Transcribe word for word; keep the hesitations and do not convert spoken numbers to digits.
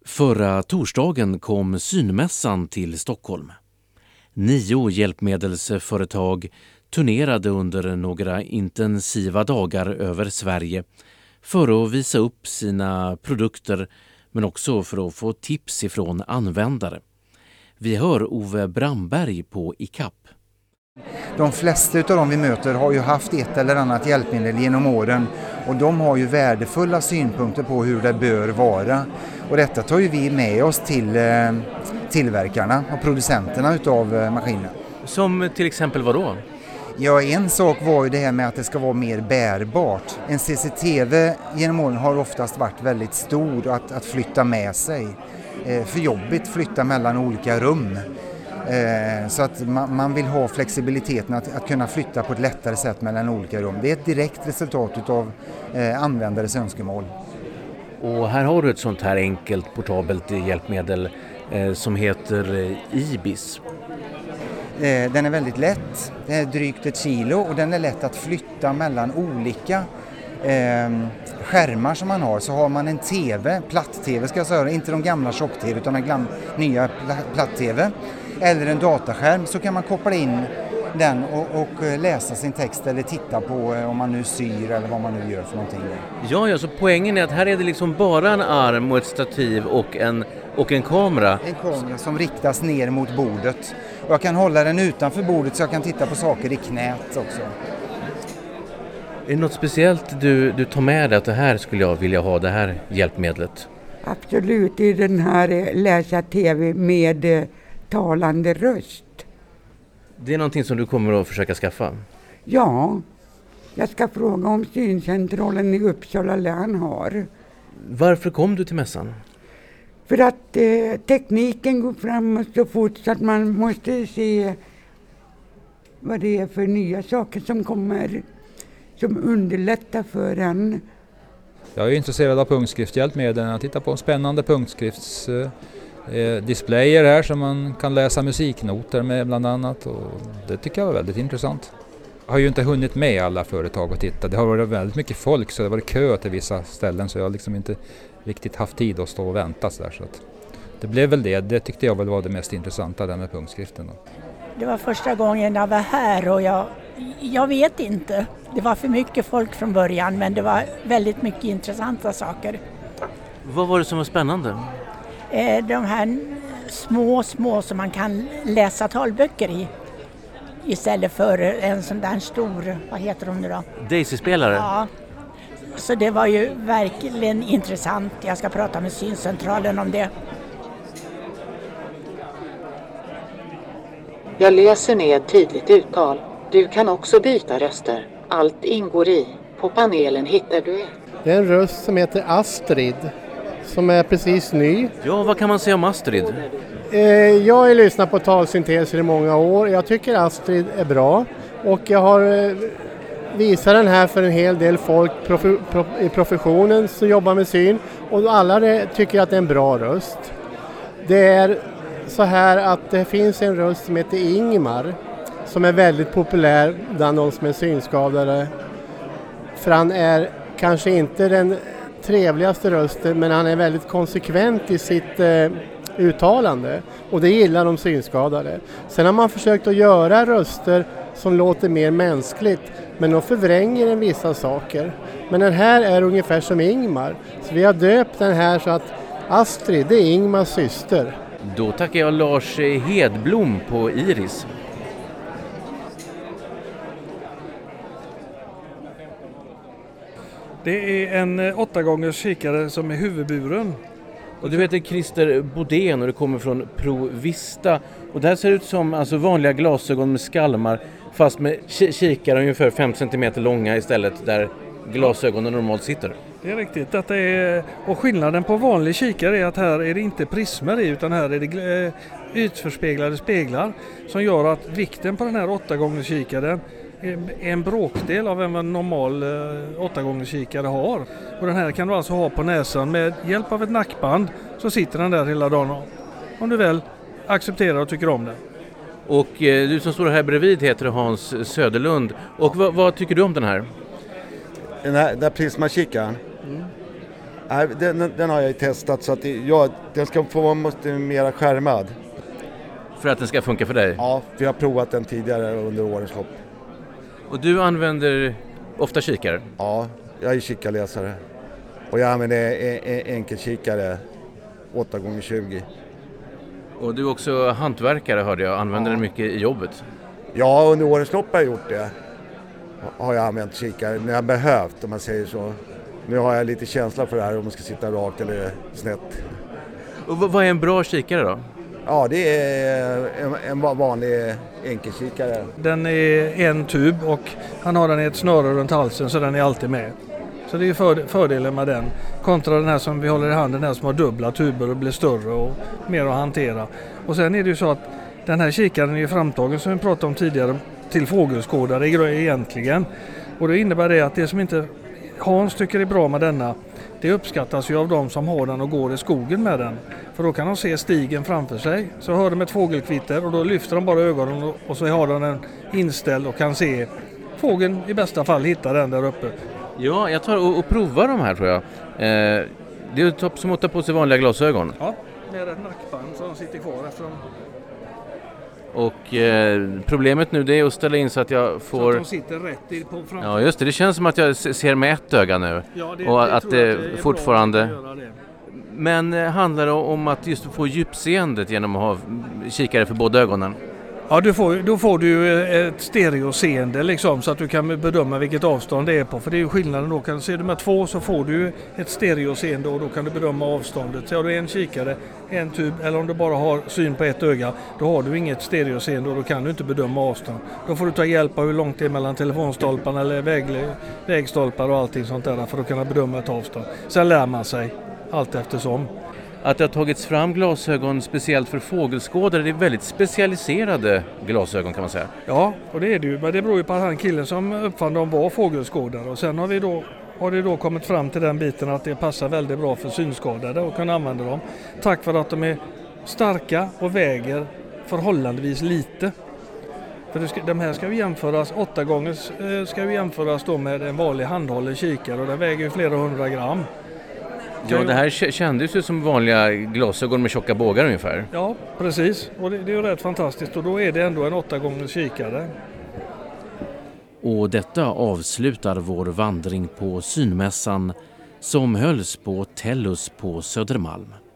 Förra torsdagen kom Synmässan till Stockholm. Nio hjälpmedelsföretag turnerade under några intensiva dagar över Sverige för att visa upp sina produkter men också för att få tips ifrån användare. Vi hör Ove Bramberg på I C A P. De flesta av dem vi möter har ju haft ett eller annat hjälpmedel genom åren och de har ju värdefulla synpunkter på hur det bör vara. Och detta tar ju vi med oss till tillverkarna och producenterna utav maskiner. Som till exempel vad då? Ja, en sak var ju det här med att det ska vara mer bärbart. En C C T V genom åren har oftast varit väldigt stor att, att flytta med sig. Eh, för jobbigt flytta mellan olika rum. Eh, så att man, man vill ha flexibiliteten att, att kunna flytta på ett lättare sätt mellan olika rum. Det är ett direkt resultat av eh, användares önskemål. Och här har du ett sånt här enkelt portabelt hjälpmedel eh, som heter eh, Ibis. Eh, den är väldigt lätt, det är drygt ett kilo och den är lätt att flytta mellan olika eh, skärmar som man har. Så har man en tv, platt-tv ska jag säga, inte de gamla tjock-tv utan den glam- nya platt-tv eller en dataskärm, så kan man koppla in den och, och läsa sin text eller titta på om man nu syr eller vad man nu gör för någonting. Ja, ja, så poängen är att här är det liksom bara en arm och ett stativ och en, och en kamera. En kamera som riktas ner mot bordet. Och jag kan hålla den utanför bordet så jag kan titta på saker i knät också. Är det något speciellt du, du tar med dig att det här skulle jag vilja ha, det här hjälpmedlet? Absolut, i den här läsa-tv med talande röst. Det är någonting som du kommer att försöka skaffa? Ja, jag ska fråga om syncentralen i Uppsala län har. Varför kom du till mässan? För att eh, tekniken går framåt så fort så att man måste se vad det är för nya saker som kommer som underlättar för en. Jag är intresserad av punktskriftshjälpmedel. Jag tittar på spännande punktskrifts eh, displayer här som man kan läsa musiknoter med bland annat, och det tycker jag var väldigt intressant. Jag har ju inte hunnit med alla företag att titta. Det har varit väldigt mycket folk så det har varit kö till vissa ställen så jag har liksom inte riktigt haft tid att stå och vänta så där, så att det blev väl det. Det tyckte jag väl var det mest intressanta, den med punktskriften då. Det var första gången jag var här och jag, jag vet inte. Det var för mycket folk från början men det var väldigt mycket intressanta saker. Vad var det som var spännande? Eh, de här små, små som man kan läsa talböcker i. Istället för en sån där stor, vad heter de nu då? Daisy-spelare? Ja, så det var ju verkligen intressant. Jag ska prata med syncentralen om det. Jag läser ner tydligt uttal. Du kan också byta röster. Allt ingår i. På panelen hittar du ett. Det är en röst som heter Astrid, som är precis ny. Ja, vad kan man säga om Astrid? Eh, jag har lyssnat på talsynteser i många år. Jag tycker Astrid är bra. Och jag har eh, visat den här för en hel del folk prof- prof- i professionen som jobbar med syn. Och alla det, tycker att det är en bra röst. Det är så här att det finns en röst som heter Ingmar. Som är väldigt populär bland de som är synskadade. För han är kanske inte den trevligaste rösten, men han är väldigt konsekvent i sitt eh, uttalande. Och det gillar de synskadade. Sen har man försökt att göra röster som låter mer mänskligt, men de förvränger en vissa saker. Men den här är ungefär som Ingmar. Så vi har döpt den här så att Astrid, det är Ingmars syster. Då tackar jag Lars Hedblom på Iris. Det är en åtta gångers kikare som är huvudburen. Och du heter Christer Bodén och du kommer från Provista. Och det här ser ut som alltså vanliga glasögon med skalmar fast med k- kikare ungefär fem centimeter långa istället där glasögonen normalt sitter. Det är riktigt. Detta är, och skillnaden på vanlig kikare är att här är det inte prismer i utan här är det eh, ytförspeglade speglar som gör att vikten på den här åtta gångers kikaren är en bråkdel av vad en normal eh, åtta gångers kikare har. Och den här kan du alltså ha på näsan med hjälp av ett nackband, så sitter den där hela dagen om du väl accepterar och tycker om den. Och eh, du som står här bredvid heter Hans Söderlund. Och vad, vad tycker du om den här? Den här, där prisma kikaren. Nej, den, den har jag ju testat så att det, ja, den ska få vara måste mera skärmad. För att den ska funka för dig? Ja, vi har provat den tidigare under årens lopp. Och du använder ofta kikare? Ja, jag är kikarläsare. Och jag använder en, en, enkelkikare åtta gånger tjugo. Och du är också hantverkare hörde jag, använder ja. den mycket i jobbet? Ja, under årens lopp har jag gjort det. Har jag använt kikare när jag behövt, om man säger så. Nu har jag lite känsla för det här om man ska sitta rakt eller snett. Och vad är en bra kikare då? Ja, det är en, en vanlig enkelkikare. Den är en tub och han har den i ett snöre runt halsen så den är alltid med. Så det är för, fördelen med den. Kontra den här som vi håller i handen, den här som har dubbla tuber och blir större och mer att hantera. Och sen är det ju så att den här kikaren är ju framtagen som vi pratade om tidigare till fågelskådare egentligen. Och det innebär det att det som inte Hans tycker är bra med denna, det uppskattas ju av de som har den och går i skogen med den. För då kan de se stigen framför sig. Så hör de ett fågelkvitter och då lyfter de bara ögonen och så har de den inställd och kan se fågeln i bästa fall hitta den där uppe. Ja, jag tar och, och provar de här tror jag. Eh, det är topp som att ta på sig vanliga glasögon. Ja, det är ett nackband som sitter kvar efter dem. Och eh, problemet nu det är att ställa in så att jag får... Så att de sitter rätt i på framför. Ja just det, det känns som att jag ser med ett öga nu. Ja, det, och det att det, det fortfarande... det. Men eh, handlar det om att just få djupseendet genom att ha kikare för båda ögonen? Ja, du får, då får du ett stereoseende liksom, så att du kan bedöma vilket avstånd det är på. För det är ju skillnaden då. Kan, ser du med två så får du ett stereoseende och då kan du bedöma avståndet. Så har du en kikare, en tub eller om du bara har syn på ett öga, då har du inget stereoseende och då kan du inte bedöma avstånd. Då får du ta hjälp av hur långt det är mellan telefonstolparna eller väg, vägstolpar och allting sånt där för att kunna bedöma ett avstånd. Sen lär man sig allt eftersom. Att det har tagits fram glasögon speciellt för fågelskådare, det är väldigt specialiserade glasögon kan man säga. Ja, och det är det ju. Men det beror ju på att han killen som uppfann dem var fågelskådare. Och sen har, vi då, har det då kommit fram till den biten att det passar väldigt bra för synskadade att kunna använda dem. Tack för att de är starka och väger förhållandevis lite. För det ska, de här ska ju jämföras, åtta gånger ska ju jämföras då med en vanlig handhållen kikare och den väger ju flera hundra gram. Ja, det här kändes ju som vanliga glasögon med tjocka bågar ungefär. Ja, precis. Och det, det är ju rätt fantastiskt. Och då är det ändå en åtta gångers kikare. Och detta avslutar vår vandring på synmässan som hölls på Tellus på Södermalm.